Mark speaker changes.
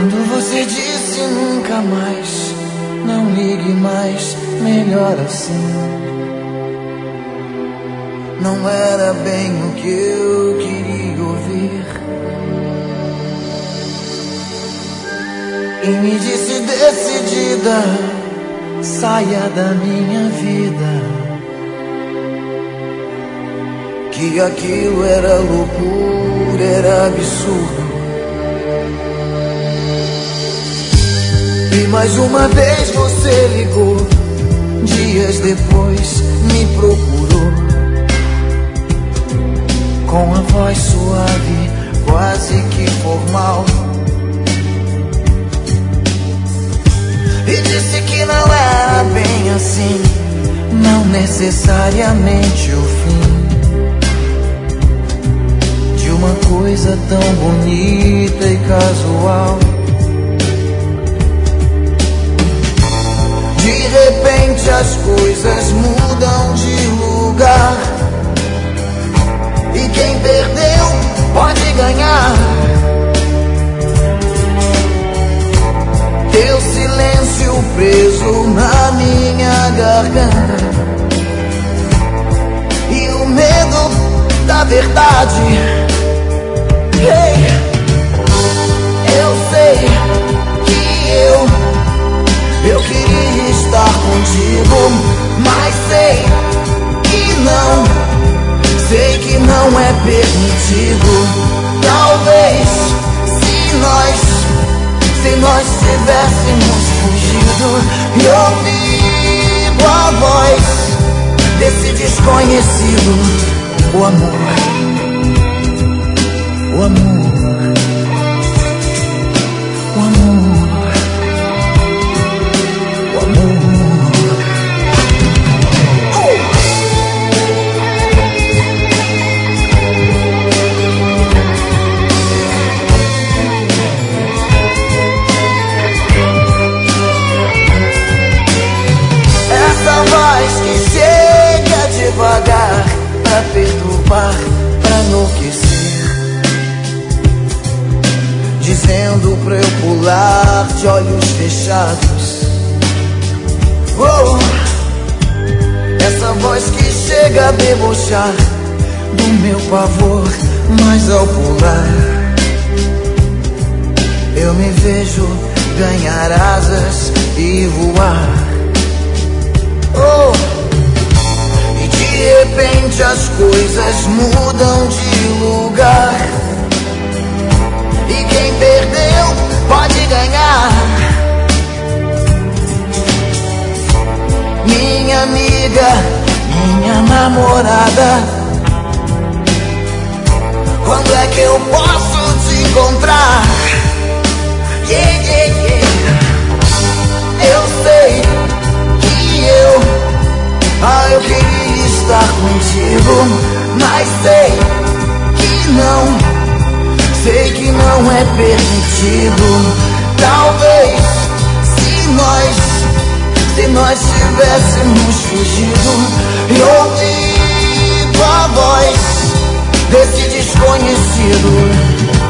Speaker 1: Quando você disse nunca mais, não ligue mais, melhor assim. Não era bem o que eu queria ouvir. E me disse decidida, saia da minha vida, que aquilo era loucura, era absurdo. E mais uma vez você ligou, dias depois me procurou, com a voz suave, quase que formal, e disse que não era bem assim, não necessariamente o fim de uma coisa tão bonita e casual. De repente as coisas mudam de lugar, e quem perdeu pode ganhar. Teu silêncio preso na minha garganta, e o medo da verdade. Hey, eu sei que eu queria estar contigo, mas sei que não é permitido. Talvez se nós tivéssemos fugido e ouvido a voz desse desconhecido, o amor, o amor, o amor. Devagar, pra perturbar, pra enlouquecer, dizendo pra eu pular de olhos fechados. Oh, essa voz que chega a debochar do meu pavor, mas ao pular eu me vejo ganhar asas e voar. Oh, de repente as coisas mudam de lugar, e quem perdeu pode ganhar. Minha amiga, minha namorada, quando é que eu posso te encontrar? Yeah, yeah, yeah. Eu sei que eu queria estar contigo, mas sei que não é permitido. Talvez se nós tivéssemos fugido e ouvido a voz desse desconhecido,